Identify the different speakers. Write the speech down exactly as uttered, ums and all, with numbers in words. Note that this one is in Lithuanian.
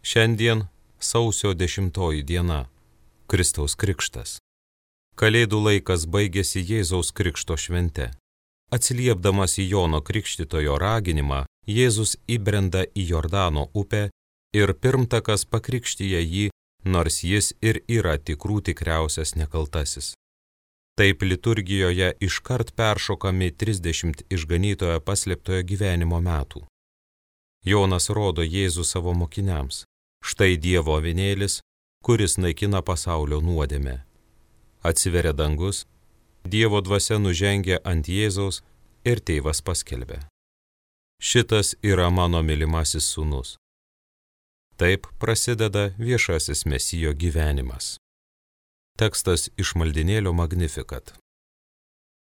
Speaker 1: Šiandien sausio dešimtoji diena – Kristaus krikštas. Kalėdų laikas baigėsi Jėzaus krikšto švente. Atsiliepdamas į Jono Krikštytojo raginimą, Jėzus įbrenda į Jordano upę ir pirmtakas pakrikštyja jį, nors jis ir yra tikrų tikriausias nekaltasis. Taip liturgijoje iškart peršokami trisdešimt išganytojo paslėptojo gyvenimo metų. Jonas rodo Jėzų savo mokiniams. Štai Dievo avinėlis, kuris naikina pasaulio nuodėmę. Atsiveria dangus, Dievo dvasia nužengia ant Jėzaus ir tėvas paskelbia: Šitas yra mano mylimasis sūnus. Taip prasideda viešasis Mesijo gyvenimas. Tekstas iš maldynėlio Magnificat.